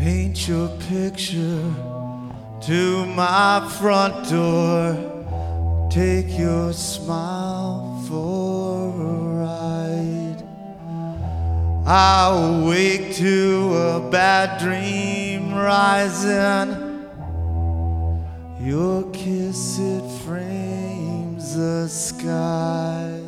Paint your picture to my front door. Take your smile for a ride. I wake to a bad dream rising. Your kiss, it frames the sky.